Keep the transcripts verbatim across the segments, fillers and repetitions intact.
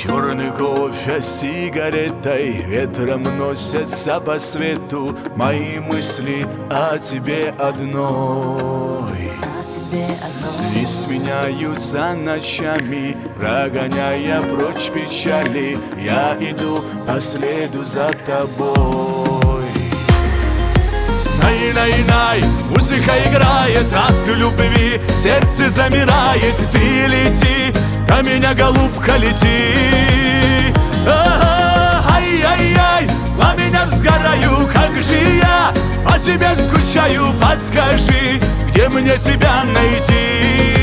Черный кофе с сигаретой ветром носятся по свету мои мысли о тебе одной. И сменяются ночами, прогоняя прочь печали. Я иду по следу за тобой. Най-най-най, музыка играет от любви, сердце замирает. Ты лети, ко меня, голубка, лети. Ай-яй-яй, по меня сгораю, как же я по тебе скучаю. Подскажи, где мне тебя найти?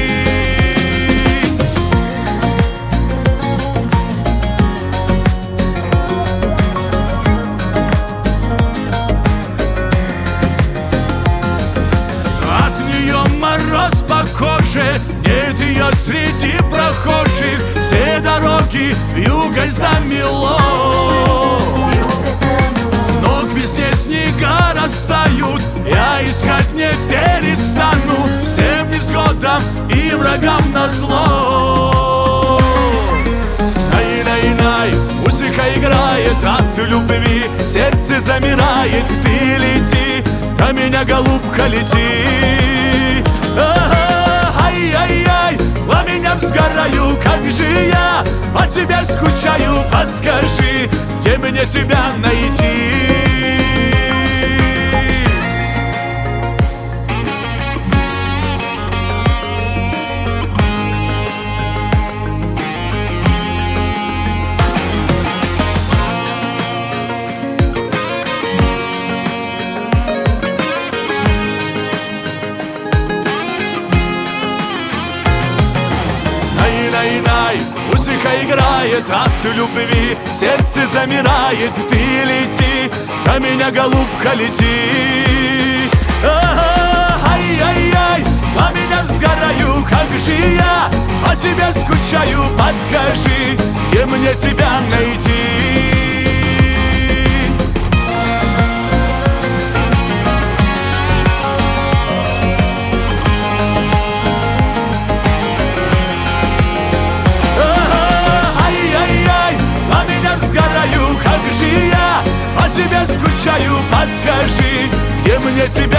Нет ее среди прохожих, все дороги вьюгой замело. Но к весне снега растают, я искать не перестану, всем невзгодам и врагам назло. Най-най-най, музыка играет от любви, сердце замирает. Ты лети, ко меня, голубка, лети. Ай-яй-яй, по меня сгораю, как же я по тебе скучаю. Подскажи, где мне тебя найти? Най-най-най, музыка играет от любви, сердце замирает. Ты лети, ко меня, голубка, лети. Ай-яй-яй, по меня сгораю, как же я по тебе скучаю. Подскажи, где мне тебя найти? Как же я по тебе скучаю. Подскажи, где мне тебя